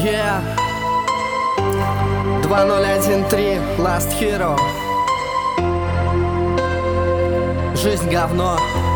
Yeah 2013 Last Hero. Жизнь говно.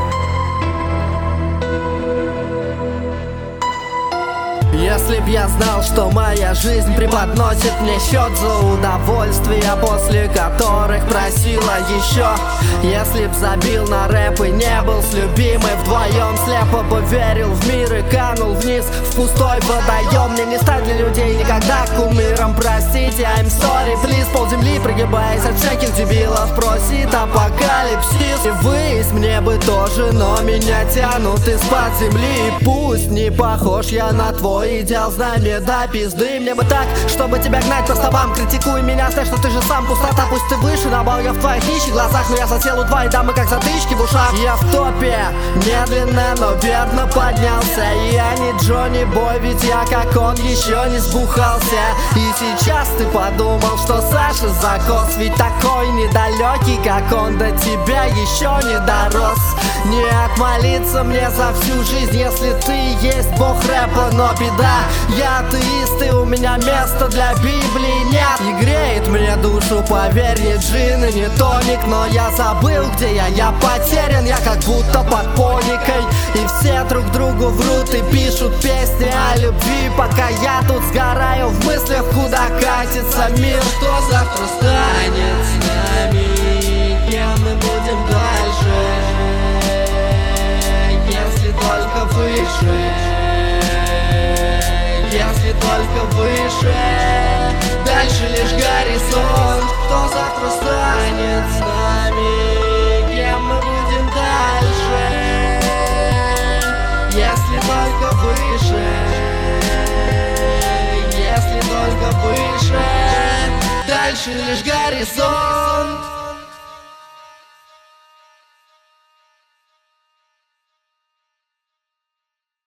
Если б я знал, что моя жизнь преподносит мне счет за удовольствия, после которых просила еще. Если б забил на рэп и не был с любимой, вдвоем слепо бы верил в мир и канул вниз в пустой водоем. Мне не стать для людей никогда кумиром, простите, I'm sorry, please. Полземли, прогибаясь от всяких дебилов, просит апокалипсис. И выяснь, мне бы тоже, но меня тянут из-под земли. И пусть не похож я на твой идеал, знай мне до пизды. Мне бы так, чтобы тебя гнать по стопам. Критикуй меня, знай, что ты же сам пустота. Пусть ты выше на бал, я в твоих нищих глазах, но я засел у твоей дамы, как затычки в ушах. Я в топе, медленно, но верно поднялся. И я не Джонни Бой, ведь я как он еще не сбухался. И сейчас ты подумал, что Саша закос, ведь такой недалекий, как он, до тебя еще не дорос. Не отмолиться мне за всю жизнь, если ты есть бог рэпа, но беда, я атеист, и у меня места для Библии нет. И греет мне душу, поверь, не джин и не тоник, но я забыл, где я потерян, я как будто под поникой. И все друг другу врут и пишут песни о любви, пока я тут сгораю в мыслях, куда катится мир. Что завтра станет с нами, кем мы будем дальше, если только выше, если только выше. Дальше лишь горизонт. Кто завтра станет с нами, кем мы будем дальше, если только выше, если только выше. Дальше лишь горизонт.